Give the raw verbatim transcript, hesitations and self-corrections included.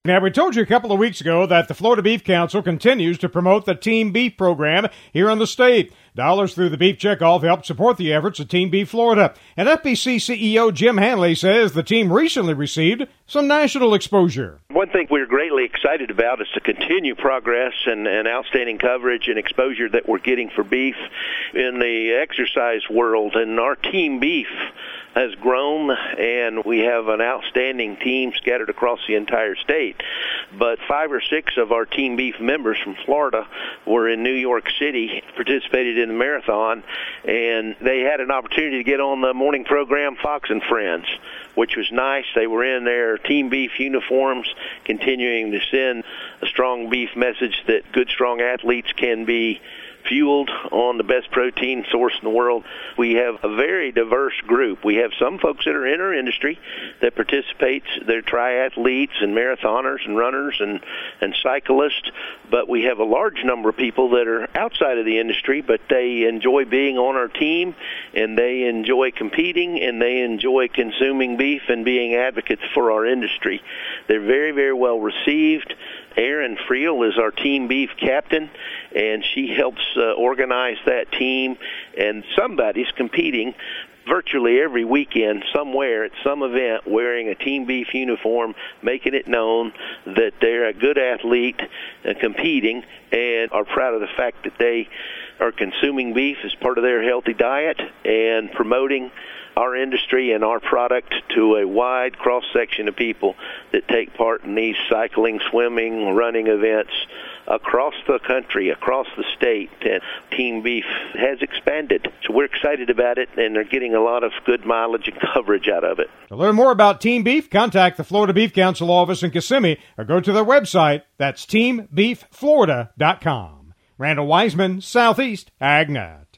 Now, we told you a couple of weeks ago that the Florida Beef Council continues to promote the Team Beef program here in the state. Dollars through the Beef Checkoff help support the efforts of Team Beef Florida. And F B C C E O Jim Hanley says the team recently received some national exposure. One thing we're greatly excited about is to continue progress and, and outstanding coverage and exposure that we're getting for beef in the exercise world. And our Team Beef has grown, and we have an outstanding team scattered across the entire state. But five or six of our Team Beef members from Florida were in New York City, participated in the marathon, and they had an opportunity to get on the morning program Fox and Friends, which was nice. They were in their Team Beef uniforms, continuing to send a strong beef message that good, strong athletes can be fueled on the best protein source in the world. We have a very diverse group. We have some folks that are in our industry that participate. They're triathletes and marathoners and runners and, and cyclists, but we have a large number of people that are outside of the industry, but they enjoy being on our team, and they enjoy competing, and they enjoy consuming beef and being advocates for our industry. They're very, very well received. Erin Friel is our Team Beef captain, and she helps uh, organize that team, and somebody's competing virtually every weekend somewhere at some event wearing a Team Beef uniform, making it known that they're a good athlete uh, competing and are proud of the fact that they are consuming beef as part of their healthy diet and promoting our industry and our product to a wide cross-section of people that take part in these cycling, swimming, running events across the country, across the state. And Team Beef has expanded. So we're excited about it, and they're getting a lot of good mileage and coverage out of it. To learn more about Team Beef, contact the Florida Beef Council office in Kissimmee or go to their website. That's team beef florida dot com. Randall Wiseman, Southeast AgNet.